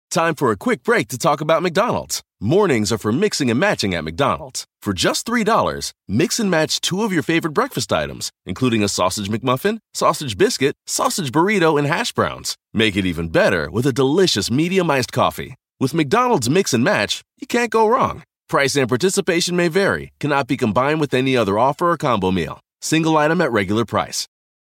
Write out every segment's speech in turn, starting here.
Time for a quick break to talk about McDonald's. Mornings are for mixing and matching at McDonald's. For just $3, mix and match 2 of your favorite breakfast items, including a sausage McMuffin, sausage biscuit, sausage burrito, and hash browns. Make it even better with a delicious medium iced coffee. With McDonald's Mix and Match, you can't go wrong. Price and participation may vary. Cannot be combined with any other offer or combo meal. Single item at regular price.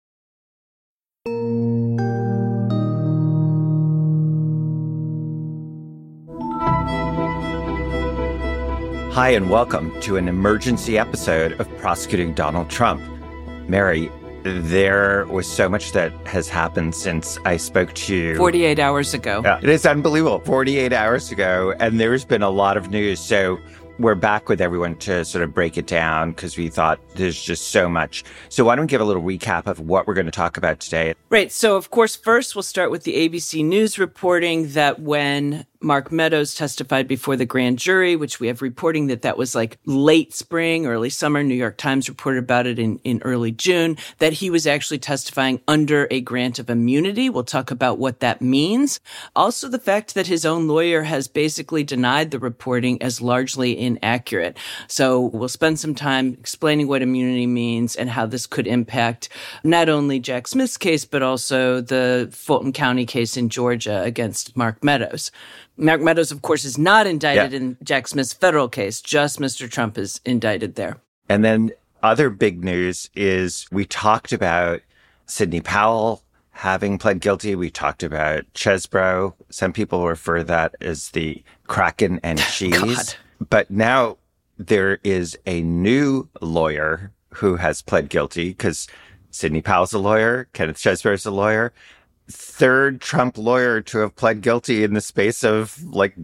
Hi, and welcome to an emergency episode of Prosecuting Donald Trump. Mary, there was so much that has happened since I spoke to you 48 hours ago. It is unbelievable. 48 hours ago, and there's been a lot of news. So we're back with everyone to sort of break it down because we thought there's just so much. So why don't we give a little recap of what we're going to talk about today? Right. So, of course, first we'll start with the ABC News reporting that when Mark Meadows testified before the grand jury, which we have reporting that was like late spring, early summer. New York Times reported about it in early June, that he was actually testifying under a grant of immunity. We'll talk about what that means. Also, the fact that his own lawyer has basically denied the reporting as largely inaccurate. So we'll spend some time explaining what immunity means and how this could impact not only Jack Smith's case, but also the Fulton County case in Georgia against Mark Meadows. Mark Meadows, of course, is not indicted in Jack Smith's federal case. Just Mr. Trump is indicted there. And then other big news is we talked about Sidney Powell having pled guilty. We talked about Chesebro. Some people refer to that as the Kraken and cheese. God. But now there is a new lawyer who has pled guilty because Sidney Powell's a lawyer. Kenneth Chesebro is a lawyer. Third Trump lawyer to have pled guilty in the space of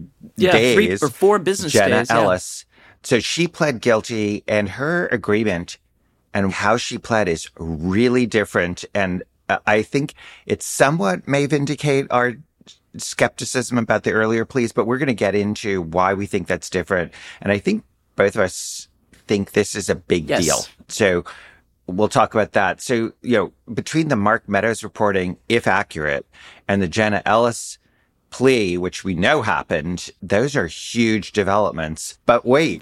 days. 3 or 4 business Jenna days. Ellis. So she pled guilty, and her agreement and how she pled is really different. And I think it somewhat may vindicate our skepticism about the earlier pleas, but we're going to get into why we think that's different. And I think both of us think this is a big deal. So we'll talk about that. So, between the Mark Meadows reporting, if accurate, and the Jenna Ellis plea, which we know happened, those are huge developments. But wait,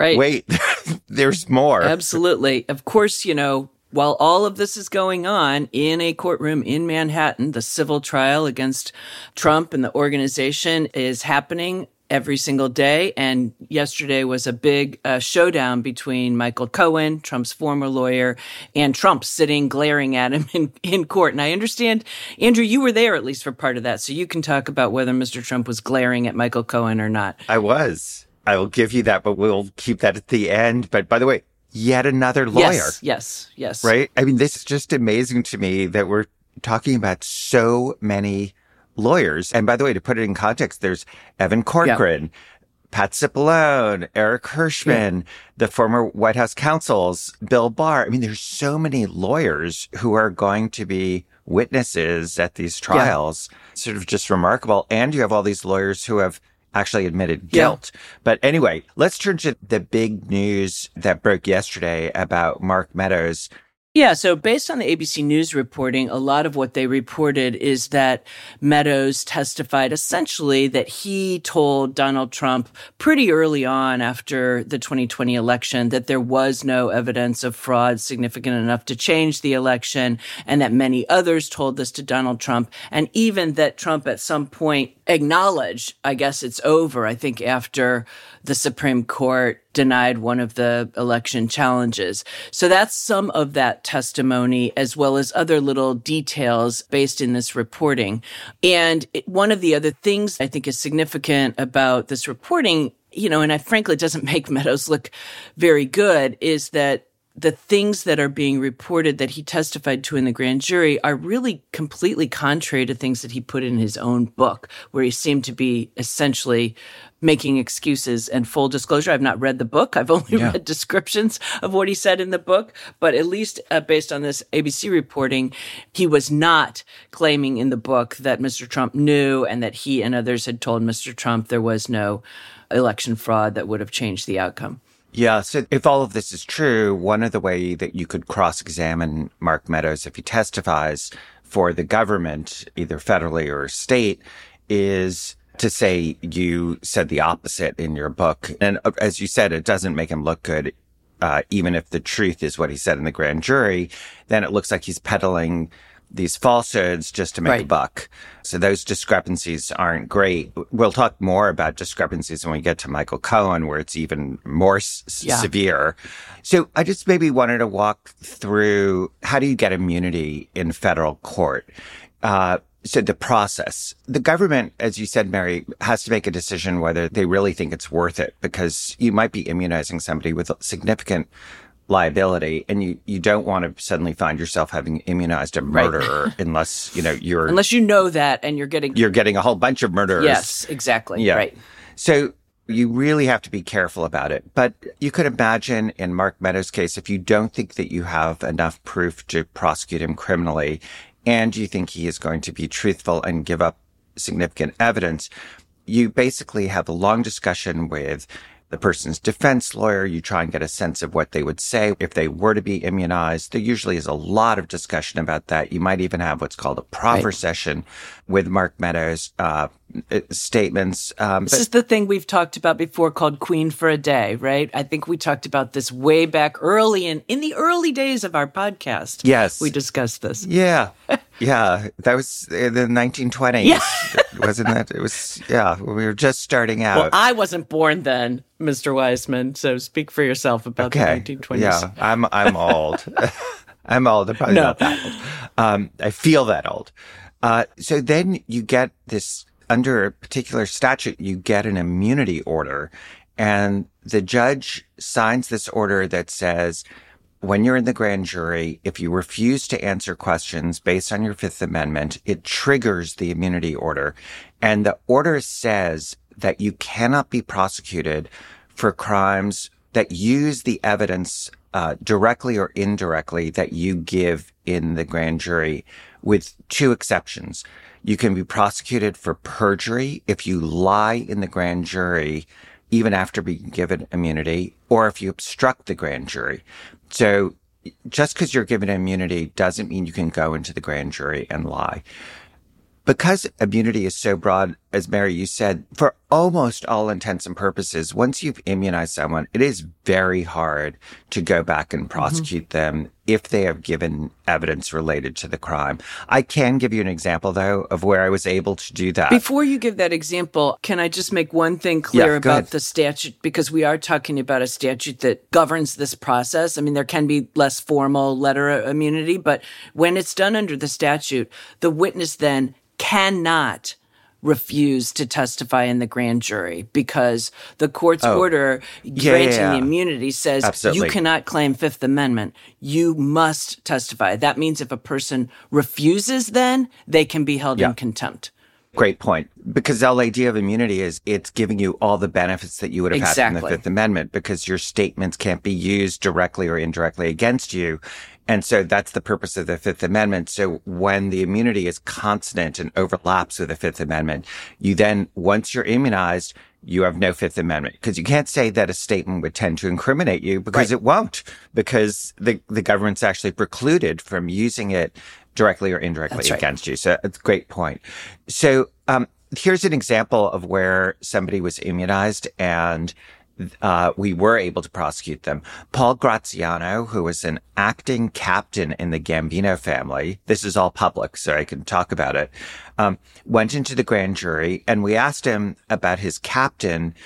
there's more. Absolutely. Of course, while all of this is going on in a courtroom in Manhattan, the civil trial against Trump and the organization is happening every single day. And yesterday was a big showdown between Michael Cohen, Trump's former lawyer, and Trump sitting glaring at him in court. And I understand, Andrew, you were there at least for part of that. So you can talk about whether Mr. Trump was glaring at Michael Cohen or not. I was. I will give you that, but we'll keep that at the end. But by the way, yet another lawyer. Yes. Right? I mean, this is just amazing to me that we're talking about so many lawyers. And by the way, to put it in context, there's Evan Corcoran, Pat Cipollone, Eric Hirschman, the former White House counsels, Bill Barr. I mean, there's so many lawyers who are going to be witnesses at these trials. Sort of just remarkable. And you have all these lawyers who have actually admitted guilt. But anyway, let's turn to the big news that broke yesterday about Mark Meadows. Yeah, so based on the ABC News reporting, a lot of what they reported is that Meadows testified essentially that he told Donald Trump pretty early on after the 2020 election that there was no evidence of fraud significant enough to change the election, and that many others told this to Donald Trump, and even that Trump at some point acknowledged, I guess it's over, I think after the Supreme Court denied one of the election challenges. So that's some of that testimony, as well as other little details based in this reporting. And one of the other things I think is significant about this reporting, and frankly, it doesn't make Meadows look very good, is that the things that are being reported that he testified to in the grand jury are really completely contrary to things that he put in his own book, where he seemed to be essentially making excuses. And full disclosure, I've not read the book. I've only read descriptions of what he said in the book. But at least based on this ABC reporting, he was not claiming in the book that Mr. Trump knew and that he and others had told Mr. Trump there was no election fraud that would have changed the outcome. Yeah. So if all of this is true, one of the ways that you could cross-examine Mark Meadows if he testifies for the government, either federally or state, is to say you said the opposite in your book. And as you said, it doesn't make him look good. Even if the truth is what he said in the grand jury, then it looks like he's peddling these falsehoods just to make a buck. So those discrepancies aren't great. We'll talk more about discrepancies when we get to Michael Cohen, where it's even more severe. So I just maybe wanted to walk through, how do you get immunity in federal court? So the process, the government, as you said, Mary, has to make a decision whether they really think it's worth it, because you might be immunizing somebody with significant liability, and you don't want to suddenly find yourself having immunized a murderer unless, unless you know that and you're getting a whole bunch of murderers. Yes, exactly. Yeah. Right. So you really have to be careful about it. But you could imagine in Mark Meadows' case, if you don't think that you have enough proof to prosecute him criminally, and you think he is going to be truthful and give up significant evidence, you basically have a long discussion with the person's defense lawyer. You try and get a sense of what they would say if they were to be immunized. There usually is a lot of discussion about that. You might even have what's called a proffer session with Mark Meadows' statements. This is the thing we've talked about before called Queen for a Day, right? I think we talked about this way back early in the early days of our podcast. Yes. We discussed this. Yeah. Yeah. That was in the 1920s. Yeah. Wasn't that? It was, we were just starting out. Well, I wasn't born then, Mr. Wiseman, so speak for yourself about the 1920s. Yeah, I'm old. I'm old. I'm probably not that old. I feel that old. So then you get this, under a particular statute, you get an immunity order, and the judge signs this order that says, when you're in the grand jury, if you refuse to answer questions based on your Fifth Amendment, it triggers the immunity order. And the order says that you cannot be prosecuted for crimes that use the evidence directly or indirectly that you give in the grand jury, with two exceptions. You can be prosecuted for perjury if you lie in the grand jury, even after being given immunity, or if you obstruct the grand jury. So just because you're given immunity doesn't mean you can go into the grand jury and lie. Because immunity is so broad, as Mary, you said, for almost all intents and purposes, once you've immunized someone, it is very hard to go back and prosecute them if they have given evidence related to the crime. I can give you an example, though, of where I was able to do that. Before you give that example, can I just make one thing clear about the statute? Because we are talking about a statute that governs this process. I mean, there can be less formal letter immunity, but when it's done under the statute, the witness then cannot refuse to testify in the grand jury, because the court's order granting the immunity says you cannot claim Fifth Amendment. You must testify. That means if a person refuses, then they can be held in contempt. Great point. Because the whole idea of immunity is it's giving you all the benefits that you would have had from the Fifth Amendment, because your statements can't be used directly or indirectly against you. And so that's the purpose of the Fifth Amendment. So when the immunity is consonant and overlaps with the Fifth Amendment, you then, once you're immunized, you have no Fifth Amendment, because you can't say that a statement would tend to incriminate you, because it won't, because the government's actually precluded from using it directly or indirectly against you. So it's a great point. So here's an example of where somebody was immunized and we were able to prosecute them. Paul Graziano, who was an acting captain in the Gambino family, this is all public, so I can talk about it, went into the grand jury, and we asked him about his captain,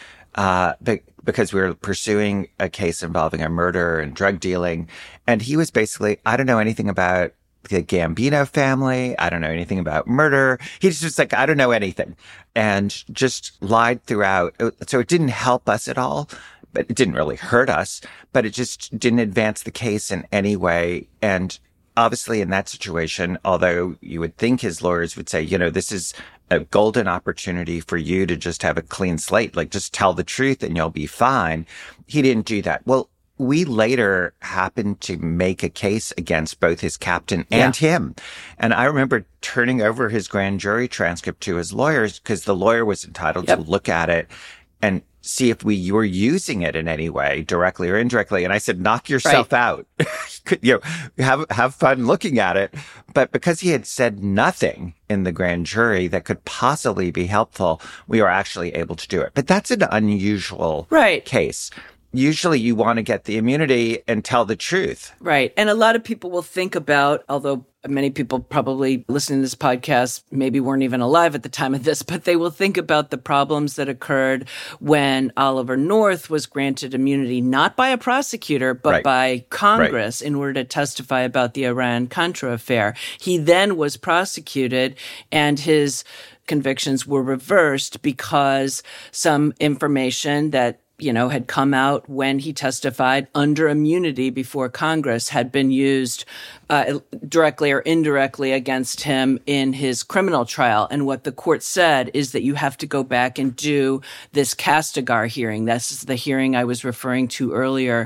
because we were pursuing a case involving a murder and drug dealing. And he was basically, I don't know anything about the Gambino family. I don't know anything about murder. He's just like, I don't know anything, and just lied throughout. So it didn't help us at all, but it didn't really hurt us, but it just didn't advance the case in any way. And obviously in that situation, although you would think his lawyers would say, this is a golden opportunity for you to just have a clean slate, like just tell the truth and you'll be fine. He didn't do that. Well, we later happened to make a case against both his captain and him. And I remember turning over his grand jury transcript to his lawyers, because the lawyer was entitled to look at it. And see if we were using it in any way, directly or indirectly. And I said, knock yourself out. Have fun looking at it. But because he had said nothing in the grand jury that could possibly be helpful, we were actually able to do it. But that's an unusual case. Usually you want to get the immunity and tell the truth. Right. And a lot of people will think about, although many people probably listening to this podcast maybe weren't even alive at the time of this, but they will think about the problems that occurred when Oliver North was granted immunity, not by a prosecutor, but by Congress in order to testify about the Iran-Contra affair. He then was prosecuted, and his convictions were reversed because some information that had come out when he testified under immunity before Congress had been used directly or indirectly against him in his criminal trial. And what the court said is that you have to go back and do this Castigar hearing. This is the hearing I was referring to earlier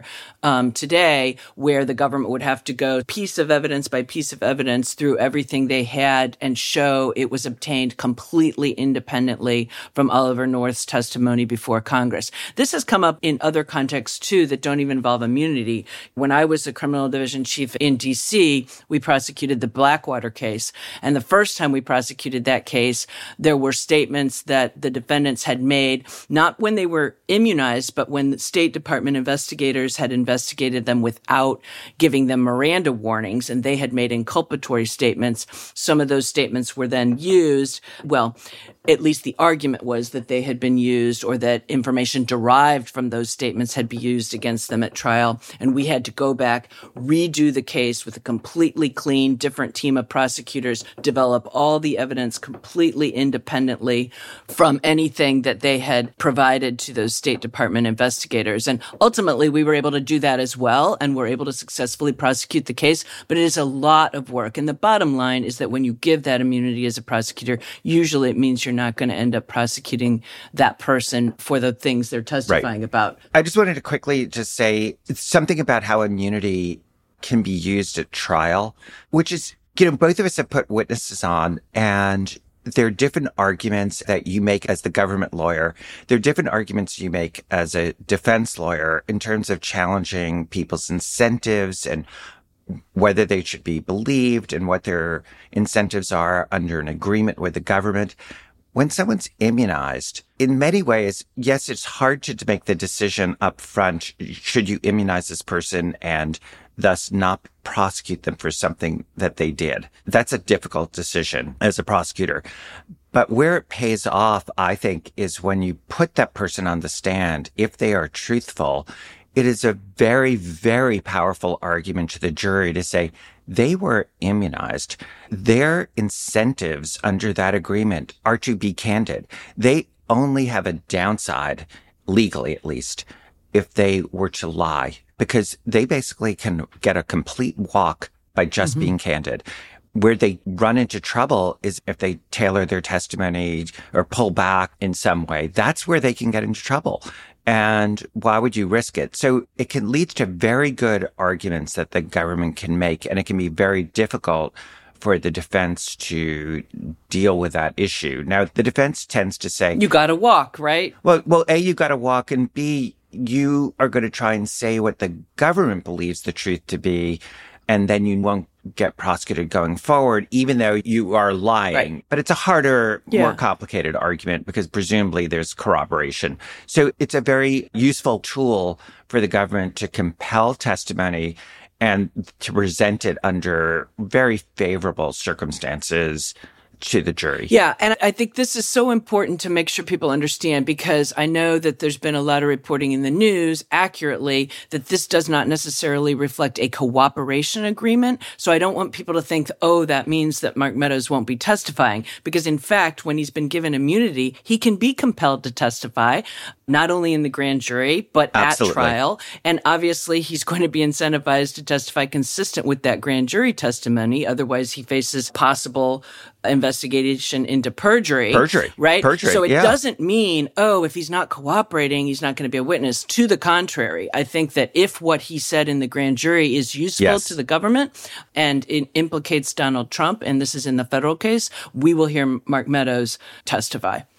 today, where the government would have to go piece of evidence by piece of evidence through everything they had and show it was obtained completely independently from Oliver North's testimony before Congress. This has come up in other contexts, too, that don't even involve immunity. When I was the criminal division chief in D.C., we prosecuted the Blackwater case. And the first time we prosecuted that case, there were statements that the defendants had made, not when they were immunized, but when the State Department investigators had investigated them without giving them Miranda warnings, and they had made inculpatory statements. Some of those statements were then used. Well, at least the argument was that they had been used, or that information derived from those statements had been used against them at trial. And we had to go back, redo the case with a completely clean, different team of prosecutors, develop all the evidence completely independently from anything that they had provided to those State Department investigators. And ultimately, we were able to do that as well, and were able to successfully prosecute the case. But it is a lot of work. And the bottom line is that when you give that immunity as a prosecutor, usually it means you're not going to end up prosecuting that person for the things they're testifying about. I just wanted to quickly just say something about how immunity can be used at trial, which is, both of us have put witnesses on, and there are different arguments that you make as the government lawyer. There are different arguments you make as a defense lawyer in terms of challenging people's incentives and whether they should be believed and what their incentives are under an agreement with the government. When someone's immunized, in many ways, yes, it's hard to make the decision up front. Should you immunize this person and thus not prosecute them for something that they did? That's a difficult decision as a prosecutor. But where it pays off, I think, is when you put that person on the stand, if they are truthful. It is a very, very powerful argument to the jury to say they were immunized. Their incentives under that agreement are to be candid. They only have a downside, legally at least, if they were to lie, because they basically can get a complete walk by just being candid. Where they run into trouble is if they tailor their testimony or pull back in some way. That's where they can get into trouble. And why would you risk it? So it can lead to very good arguments that the government can make, and it can be very difficult for the defense to deal with that issue. Now, the defense tends to say, you got to walk, right? Well, A, you got to walk, and B, you are going to try and say what the government believes the truth to be, and then you won't get prosecuted going forward, even though you are lying. Right. But it's a harder, more complicated argument because presumably there's corroboration. So it's a very useful tool for the government to compel testimony and to present it under very favorable circumstances to the jury. Yeah. And I think this is so important to make sure people understand, because I know that there's been a lot of reporting in the news accurately that this does not necessarily reflect a cooperation agreement. So I don't want people to think, oh, that means that Mark Meadows won't be testifying, because in fact, when he's been given immunity, he can be compelled to testify, not only in the grand jury, but at trial. And obviously, he's going to be incentivized to testify consistent with that grand jury testimony. Otherwise, he faces possible investigation into perjury. Right? Perjury. So it doesn't mean, oh, if he's not cooperating, he's not going to be a witness. To the contrary, I think that if what he said in the grand jury is useful to the government and it implicates Donald Trump, and this is in the federal case, we will hear Mark Meadows testify.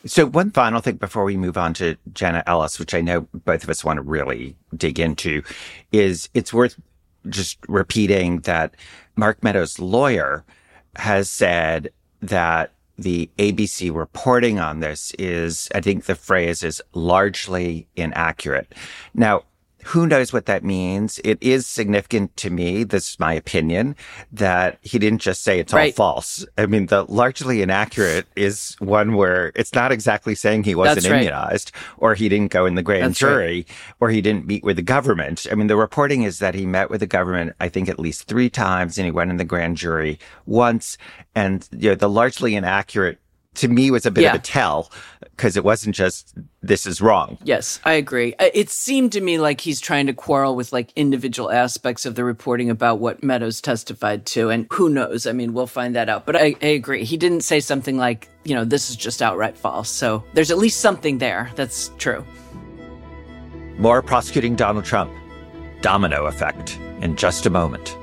So one final thing before we move on to Jenna Ellis, which I know both of us want to really dig into, is it's worth just repeating that Mark Meadows' lawyer has said that the ABC reporting on this is, I think the phrase is largely inaccurate. Now, who knows what that means? It is significant to me, this is my opinion, that he didn't just say it's all false. I mean, the largely inaccurate is one where it's not exactly saying he wasn't immunized, or he didn't go in the grand jury, or he didn't meet with the government. I mean, the reporting is that he met with the government, I think, at least 3 times, and he went in the grand jury once. And, the largely inaccurate, to me, was a bit of a tell, because it wasn't just, this is wrong. Yes, I agree. It seemed to me like he's trying to quarrel with individual aspects of the reporting about what Meadows testified to. And who knows? I mean, we'll find that out. But I agree. He didn't say something like, this is just outright false. So there's at least something there. That's true. More prosecuting Donald Trump. Domino effect in just a moment.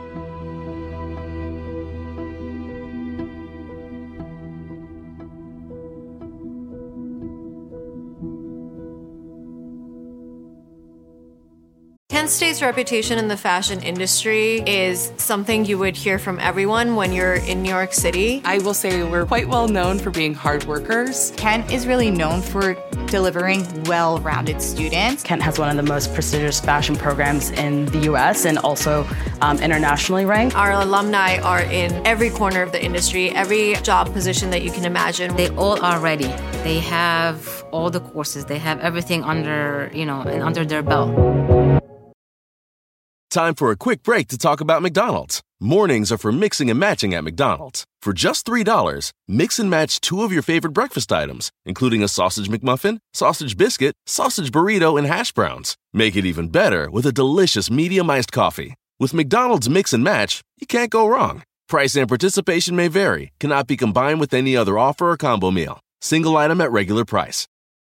Kent State's reputation in the fashion industry is something you would hear from everyone when you're in New York City. I will say we're quite well known for being hard workers. Kent is really known for delivering well-rounded students. Kent has one of the most prestigious fashion programs in the U.S. and also internationally ranked. Our alumni are in every corner of the industry, every job position that you can imagine. They all are ready. They have all the courses. They have everything under their belt. Time for a quick break to talk about McDonald's. Mornings are for mixing and matching at McDonald's. For just $3, mix and match 2 of your favorite breakfast items, including a sausage McMuffin, sausage biscuit, sausage burrito, and hash browns. Make it even better with a delicious medium iced coffee. With McDonald's Mix and Match, you can't go wrong. Price and participation may vary, cannot be combined with any other offer or combo meal. Single item at regular price.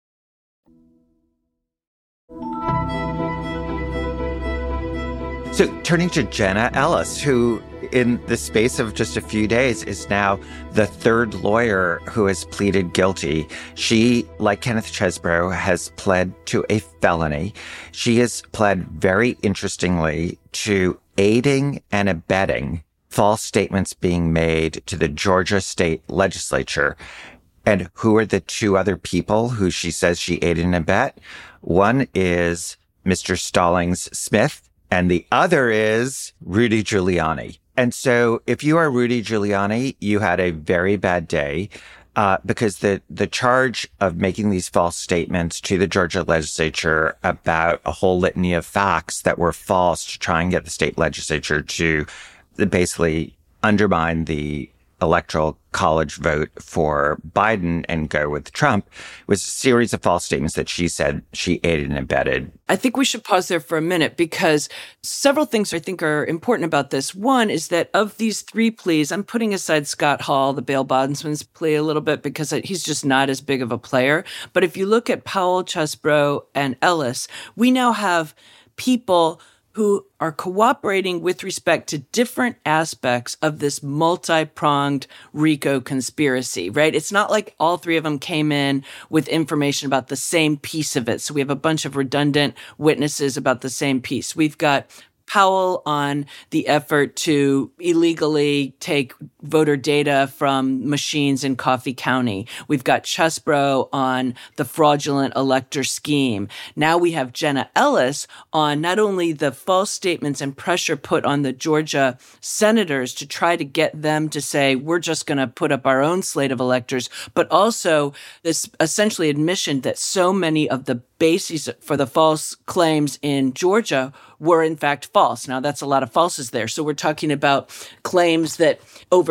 So turning to Jenna Ellis, who in the space of just a few days is now the 3rd lawyer who has pleaded guilty. She, like Kenneth Chesebro, has pled to a felony. She has pled, very interestingly, to aiding and abetting false statements being made to the Georgia state legislature. And who are the 2 other people who she says she aided and abet? One is Mr. Stallings Smith, and the other is Rudy Giuliani. And so if you are Rudy Giuliani, you had a very bad day, because the charge of making these false statements to the Georgia legislature about a whole litany of facts that were false to try and get the state legislature to basically undermine the electoral college vote for Biden and go with Trump was a series of false statements that she said she aided and abetted. I think we should pause there for a minute because several things I think are important about this. One is that of these 3 pleas, I'm putting aside Scott Hall, the bail bondsman's plea, a little bit because he's just not as big of a player. But if you look at Powell, Chesebro, and Ellis, we now have people who are cooperating with respect to different aspects of this multi-pronged RICO conspiracy, right? It's not like all 3 of them came in with information about the same piece of it. So we have a bunch of redundant witnesses about the same piece. We've got Powell on the effort to illegally take voter data from machines in Coffee County. We've got Chesebro on the fraudulent elector scheme. Now we have Jenna Ellis on not only the false statements and pressure put on the Georgia senators to try to get them to say, we're just going to put up our own slate of electors, but also this essentially admission that so many of the bases for the false claims in Georgia were in fact false. Now that's a lot of falses there. So we're talking about claims that over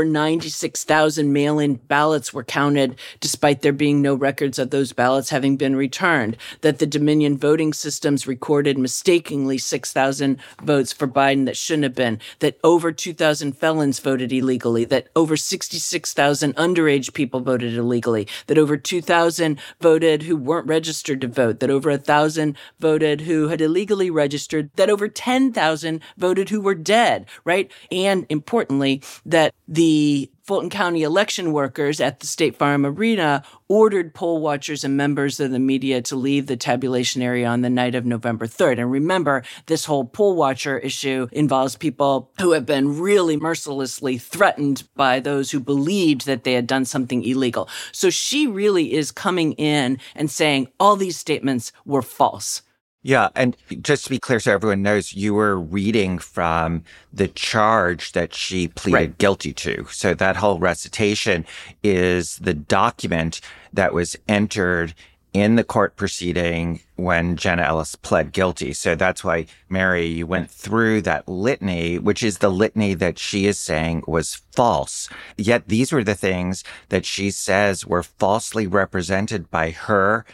96,000 mail-in ballots were counted despite there being no records of those ballots having been returned, that the Dominion voting systems recorded mistakenly 6,000 votes for Biden that shouldn't have been, that over 2,000 felons voted illegally, that over 66,000 underage people voted illegally, that over 2,000 voted who weren't registered to vote, that over 1,000 voted who had illegally registered, that over 10,000 voted who were dead, right? And importantly, that the Fulton County election workers at the State Farm Arena ordered poll watchers and members of the media to leave the tabulation area on the night of November 3rd. And remember, this whole poll watcher issue involves people who have been really mercilessly threatened by those who believed that they had done something illegal. So she really is coming in and saying all these statements were false. Yeah. And just to be clear, so everyone knows, you were reading from the charge that she pleaded guilty to. So that whole recitation is the document that was entered in the court proceeding when Jenna Ellis pled guilty. So that's why, Mary, you went through that litany, which is the litany that she is saying was false. Yet these were the things that she says were falsely represented by her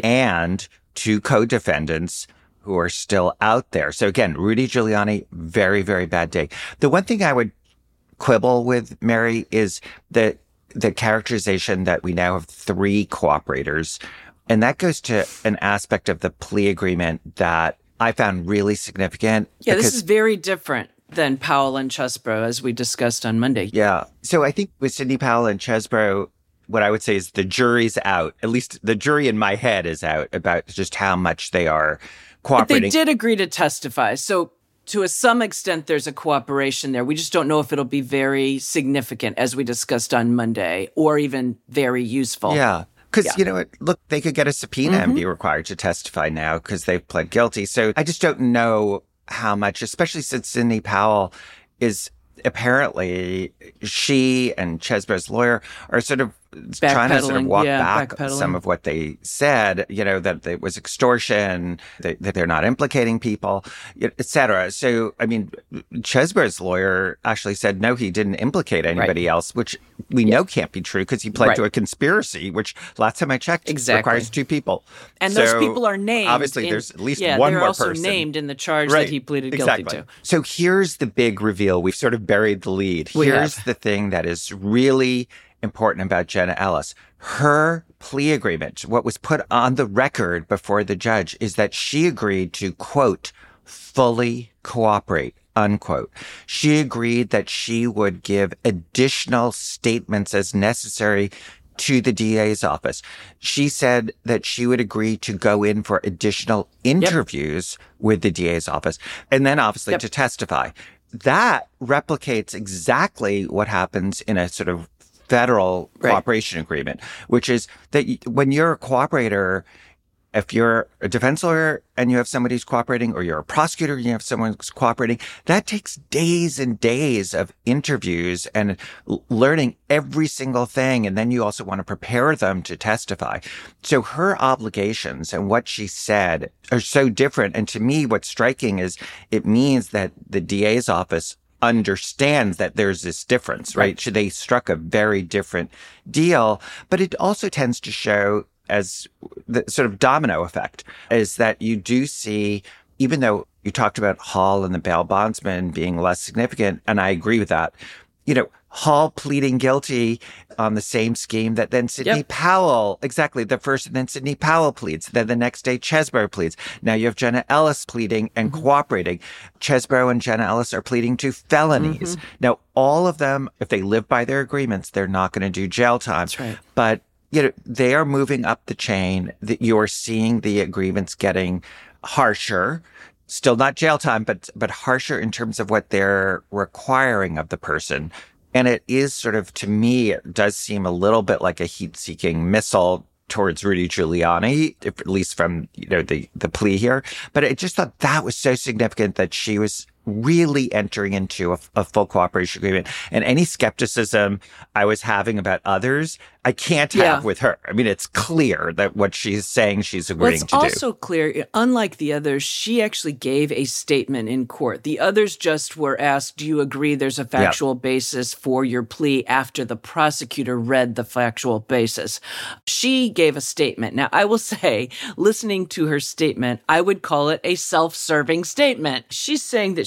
and two co-defendants who are still out there. So again, Rudy Giuliani, very, very bad day. The one thing I would quibble with, Mary, is the characterization that we now have 3 cooperators. And that goes to an aspect of the plea agreement that I found really significant. Yeah, this is very different than Powell and Chesbrough, as we discussed on Monday. Yeah. So I think with Sidney Powell and Chesbrough, what I would say is the jury's out. At least the jury in my head is out about just how much they are cooperating. But they did agree to testify. So to some extent, there's a cooperation there. We just don't know if it'll be very significant, as we discussed on Monday, or even very useful. Yeah. Because, you know, look, they could get a subpoena and be required to testify now because they've pled guilty. So I just don't know how much, especially since Sidney Powell is apparently, she and Chesbrough's lawyer are sort of trying to sort of walk back some of what they said, you know, that it was extortion, that they're not implicating people, et cetera. So, I mean, Chesbrough's lawyer actually said, no, he didn't implicate anybody else, which we know can't be true because he pled to a conspiracy, which last time I checked requires 2 people. And those people are named. Obviously, there's at least one more person. They're also named in the charge that he pleaded guilty to. So here's the big reveal. We've sort of buried the lead. Here's the thing that is really important about Jenna Ellis. Her plea agreement, what was put on the record before the judge, is that she agreed to, quote, fully cooperate, unquote. She agreed that she would give additional statements as necessary to the DA's office. She said that she would agree to go in for additional interviews with the DA's office and then obviously to testify. That replicates exactly what happens in a sort of federal cooperation agreement, which is that when you're a cooperator, if you're a defense lawyer and you have somebody who's cooperating, or you're a prosecutor and you have someone who's cooperating, that takes days and days of interviews and learning every single thing. And then you also want to prepare them to testify. So her obligations and what she said are so different. And to me, what's striking is it means that the DA's office understands that there's this difference, right? So they struck a very different deal, but it also tends to show as the sort of domino effect is that you do see, even though you talked about Hall and the bail bondsman being less significant, and I agree with that, you know, Hall pleading guilty on the same scheme that then Sidney Powell, exactly, the first, and then Sidney Powell pleads. Then the next day, Chesbrough pleads. Now you have Jenna Ellis pleading and cooperating. Chesbrough and Jenna Ellis are pleading to felonies. Now, all of them, if they live by their agreements, they're not going to do jail time. That's right. But, you know, they are moving up the chain. That you're seeing the agreements getting harsher. Still not jail time, but harsher in terms of what they're requiring of the person. And it is sort of, to me, it does seem a little bit like a heat-seeking missile towards Rudy Giuliani, at least from, you know, the plea here. But I just thought that was so significant that she was really entering into a full cooperation agreement. And any skepticism I was having about others, I can't have with her. I mean, it's clear that what she's saying she's agreeing to do. It's also clear, unlike the others, she actually gave a statement in court. The others just were asked, do you agree there's a factual basis for your plea after the prosecutor read the factual basis? She gave a statement. Now, I will say, listening to her statement, I would call it a self-serving statement. She's saying that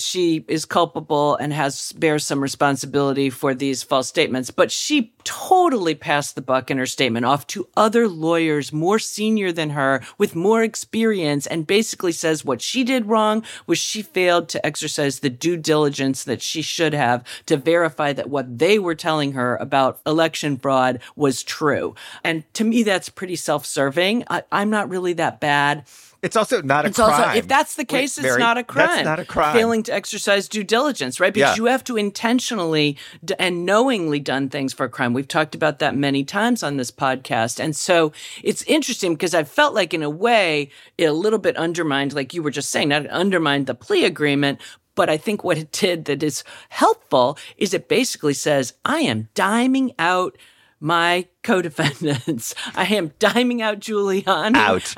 she is culpable and bears some responsibility for these false statements. But she totally passed the buck in her statement off to other lawyers more senior than her with more experience, and basically says what she did wrong was she failed to exercise the due diligence that she should have to verify that what they were telling her about election fraud was true. And to me, that's pretty self-serving. I'm not really that bad. It's also not a crime. Also, if that's the case, it's not a crime. That's not a crime. Failing to exercise due diligence, right? Because you have to intentionally and knowingly done things for a crime. We've talked about that many times on this podcast. And so it's interesting because I felt like in a way, it a little bit undermined, like you were just saying, not undermined the plea agreement. But I think what it did that is helpful is it basically says, I am diming out my co-defendants. I am diming out Giuliani.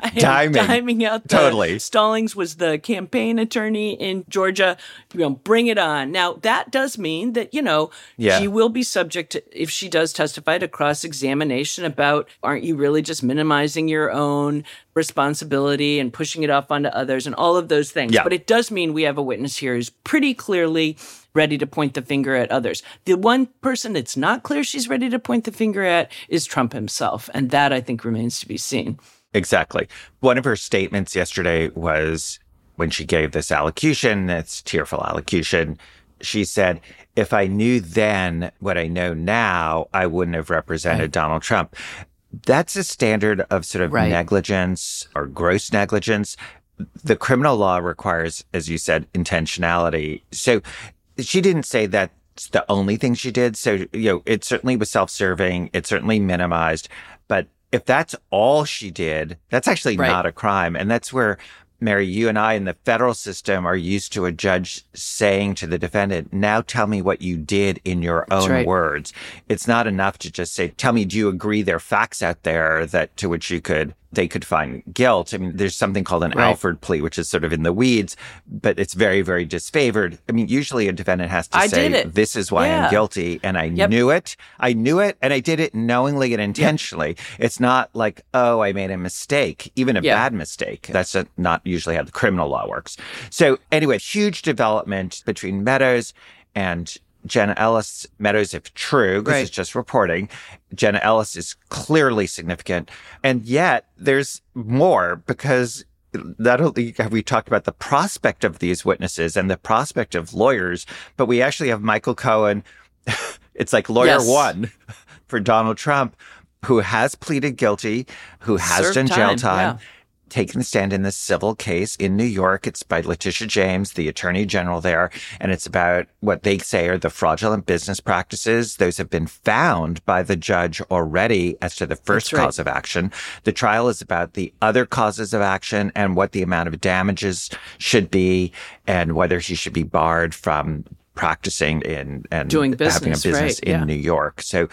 Diming out totally. Stallings was the campaign attorney in Georgia. Bring it on. Now, that does mean that, she will be subject to, if she does testify, to cross-examination about, aren't you really just minimizing your own responsibility and pushing it off onto others and all of those things. Yeah. But it does mean we have a witness here who's pretty clearly ready to point the finger at others. The one person it's not clear she's ready to point the finger at is Trump himself. And that, I think, remains to be seen. Exactly. One of her statements yesterday was when she gave this allocution, it's tearful allocution, she said, if I knew then what I know now, I wouldn't have represented Donald Trump. That's a standard of sort of negligence or gross negligence. The criminal law requires, as you said, intentionality. So she didn't say that's the only thing she did. So, it certainly was self-serving. It certainly minimized. But if that's all she did, that's actually not a crime. And that's where, Mary, you and I in the federal system are used to a judge saying to the defendant, now tell me what you did in your own words. It's not enough to just say, tell me, do you agree there are facts out there that to which they could find guilt? I mean, there's something called an Alford plea, which is sort of in the weeds, but it's very, very disfavored. I mean, usually a defendant has to say, this is why I'm guilty, and I knew it. I knew it, and I did it knowingly and intentionally. It's not like, oh, I made a mistake, even a bad mistake. That's not usually how the criminal law works. So anyway, huge development between Meadows and Jenna Ellis. Meadows, if true, because it's just reporting. Jenna Ellis is clearly significant. And yet there's more, because not only have we talked about the prospect of these witnesses and the prospect of lawyers, but we actually have Michael Cohen. It's like lawyer one for Donald Trump, who has pleaded guilty, who has done jail time. Taken the stand in this civil case in New York. It's by Letitia James, the attorney general there. And it's about what they say are the fraudulent business practices. Those have been found by the judge already as to the first cause of action. The trial is about the other causes of action and what the amount of damages should be and whether he should be barred from practicing and doing business, having a business in New York. So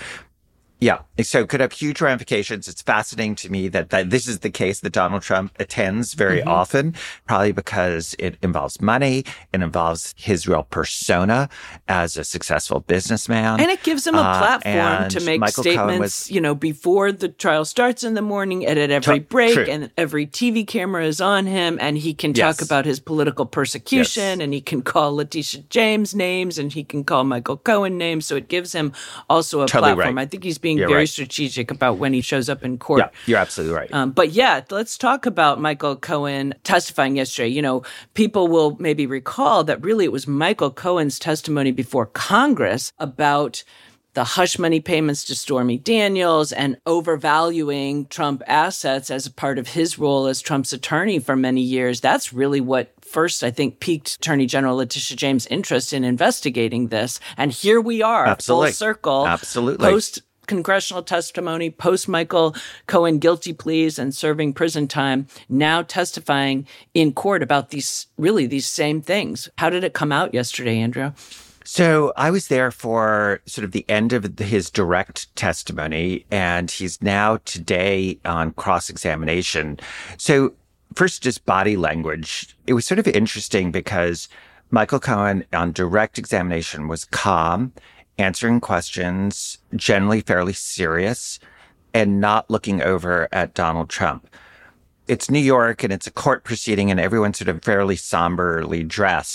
so it could have huge ramifications. It's fascinating to me that this is the case that Donald Trump attends very often, probably because it involves money. It involves his real persona as a successful businessman. And it gives him a platform to make Michael statements, before the trial starts in the morning and at every break, and every TV camera is on him, and he can talk about his political persecution, and he can call Letitia James names, and he can call Michael Cohen names. So it gives him also a platform. I think he's being very strategic about when he shows up in court. Yeah, you're absolutely right. But let's talk about Michael Cohen testifying yesterday. People will maybe recall that really it was Michael Cohen's testimony before Congress about the hush money payments to Stormy Daniels and overvaluing Trump assets as a part of his role as Trump's attorney for many years. That's really what first, I think, piqued Attorney General Letitia James' interest in investigating this. And here we are, full circle. Absolutely. Post-congressional testimony, post-Michael Cohen guilty pleas and serving prison time, now testifying in court about these same things. How did it come out yesterday, Andrew? So I was there for sort of the end of his direct testimony, and he's now today on cross-examination. So first, just body language. It was sort of interesting because Michael Cohen on direct examination was calm, answering questions, generally fairly serious, and not looking over at Donald Trump. It's New York and it's a court proceeding and everyone's sort of fairly somberly dressed.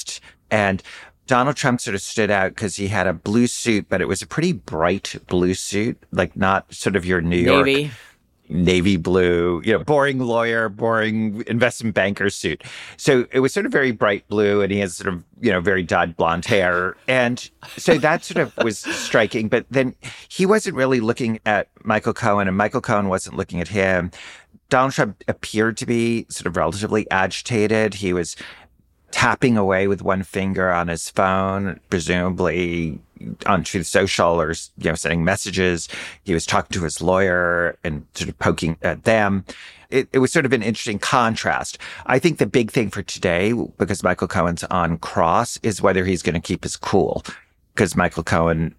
And Donald Trump sort of stood out because he had a blue suit, but it was a pretty bright blue suit, like not sort of your New York navy blue, boring lawyer, boring investment banker suit. So it was sort of very bright blue, and he has sort of, very dyed blonde hair. And so that sort of was striking. But then he wasn't really looking at Michael Cohen, and Michael Cohen wasn't looking at him. Donald Trump appeared to be sort of relatively agitated. He was tapping away with one finger on his phone, presumably on Truth Social, or, sending messages. He was talking to his lawyer and sort of poking at them. It was sort of an interesting contrast. I think the big thing for today, because Michael Cohen's on cross, is whether he's going to keep his cool. Because Michael Cohen,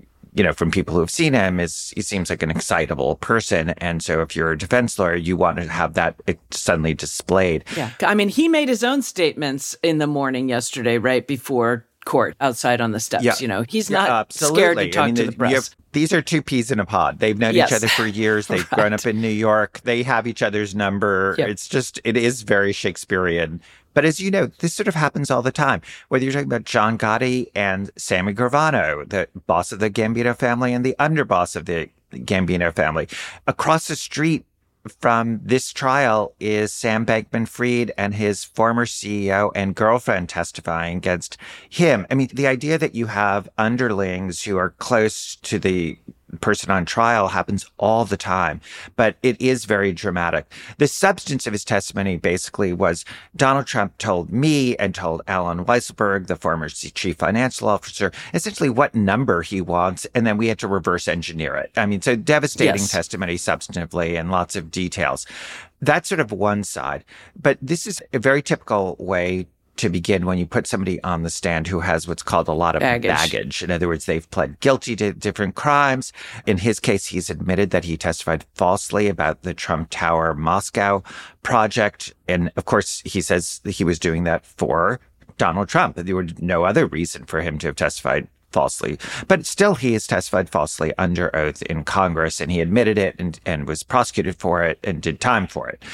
from people who have seen him, he seems like an excitable person. And so if you're a defense lawyer, you want to have that suddenly displayed. Yeah. I mean, he made his own statements in the morning yesterday, right before court, outside on the steps. Yeah. He's not scared to talk to the press. These are two peas in a pod. They've known each other for years. They've grown up in New York. They have each other's number. Yep. It is very Shakespearean. But as you know, this sort of happens all the time. Whether you're talking about John Gotti and Sammy Gravano, the boss of the Gambino family and the underboss of the Gambino family. Across the street from this trial is Sam Bankman-Fried and his former CEO and girlfriend testifying against him. I mean, the idea that you have underlings who are close to the person on trial happens all the time, but it is very dramatic. The substance of his testimony basically was Donald Trump told me and told Alan Weisselberg, the former chief financial officer, essentially what number he wants, and then we had to reverse engineer it. I mean, so devastating testimony substantively and lots of details. That's sort of one side. But this is a very typical way to begin when you put somebody on the stand who has what's called a lot of baggage. In other words, they've pled guilty to different crimes. In his case, he's admitted that he testified falsely about the Trump Tower Moscow project. And of course, he says that he was doing that for Donald Trump. There was no other reason for him to have testified falsely. But still, he has testified falsely under oath in Congress, and he admitted it and was prosecuted for it and did time for it.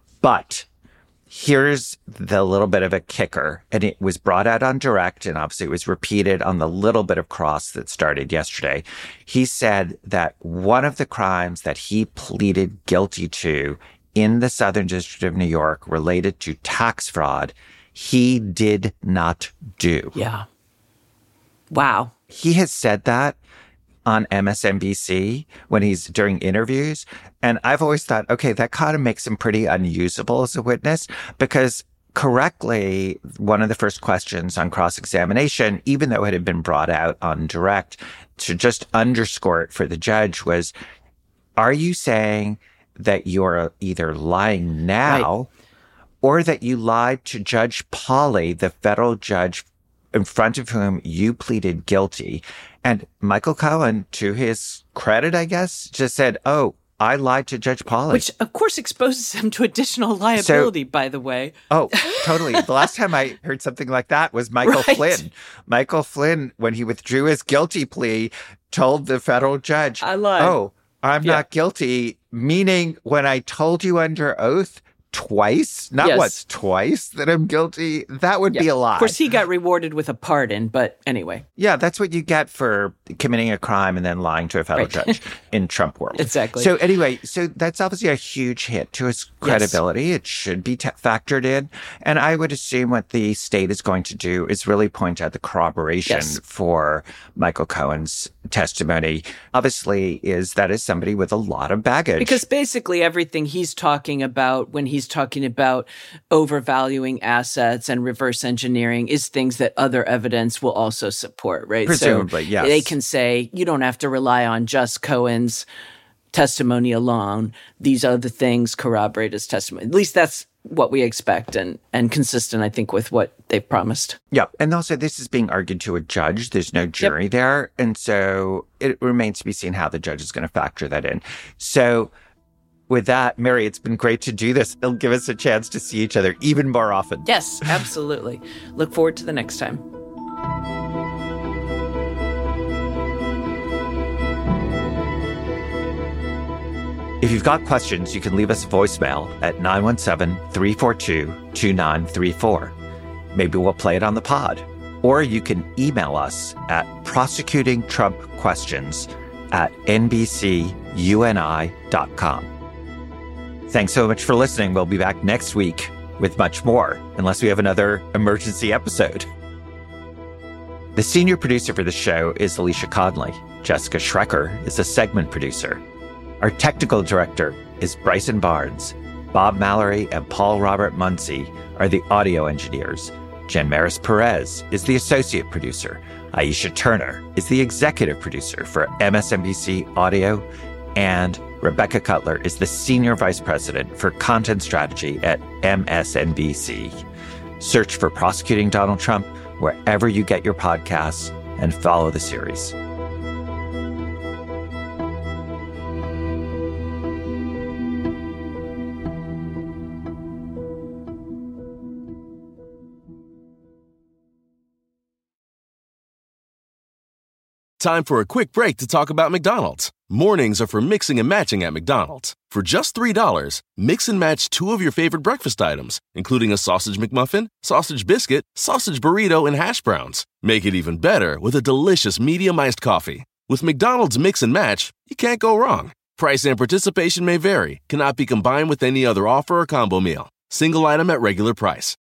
But here's the little bit of a kicker, and it was brought out on direct, and obviously it was repeated on the little bit of cross that started yesterday. He said that one of the crimes that he pleaded guilty to in the Southern District of New York related to tax fraud, he did not do. Yeah. Wow. He has said that on MSNBC when he's during interviews. And I've always thought, okay, that kind of makes him pretty unusable as a witness, because correctly, one of the first questions on cross-examination, even though it had been brought out on direct, to just underscore it for the judge was, are you saying that you're either lying now or that you lied to Judge Pauley, the federal judge in front of whom you pleaded guilty? And Michael Cohen, to his credit, I guess, just said, oh, I lied to Judge Pauley. Which, of course, exposes him to additional liability, by the way. Oh, totally. The last time I heard something like that was Michael Flynn. Michael Flynn, when he withdrew his guilty plea, told the federal judge, I lied. Oh, I'm not guilty, meaning when I told you under oath twice, not once, twice that I'm guilty, that would be a lie. Of course, he got rewarded with a pardon, but anyway. Yeah, that's what you get for committing a crime and then lying to a federal judge in Trump world. Exactly. So anyway, so that's obviously a huge hit to his credibility. Yes. It should be factored in. And I would assume what the state is going to do is really point out the corroboration for Michael Cohen's testimony. Obviously, that is somebody with a lot of baggage. Because basically everything he's talking about when he's talking about overvaluing assets and reverse engineering is things that other evidence will also support, right? Presumably, so they can say, you don't have to rely on just Cohen's testimony alone. These other things corroborate his testimony. At least that's what we expect and consistent, I think, with what they've promised. Yeah. And also this is being argued to a judge. There's no jury there. And so it remains to be seen how the judge is going to factor that in. So with that, Mary, it's been great to do this. It'll give us a chance to see each other even more often. Yes, absolutely. Look forward to the next time. If you've got questions, you can leave us a voicemail at 917-342-2934. Maybe we'll play it on the pod. or you can email us at prosecutingtrumpquestions@nbcuni.com. Thanks so much for listening. We'll be back next week with much more, unless we have another emergency episode. The senior producer for the show is Alicia Conley. Jessica Schrecker is a segment producer. Our technical director is Bryson Barnes. Bob Mallory and Paul Robert Munsey are the audio engineers. Jen Maris Perez is the associate producer. Aisha Turner is the executive producer for MSNBC Audio. And Rebecca Cutler is the senior vice president for content strategy at MSNBC. Search for Prosecuting Donald Trump wherever you get your podcasts and follow the series. Time for a quick break to talk about McDonald's. Mornings are for mixing and matching at McDonald's. For just $3, mix and match 2 of your favorite breakfast items, including a sausage McMuffin, sausage biscuit, sausage burrito, and hash browns. Make it even better with a delicious medium iced coffee. With McDonald's Mix and Match, you can't go wrong. Price and participation may vary, cannot be combined with any other offer or combo meal. Single item at regular price.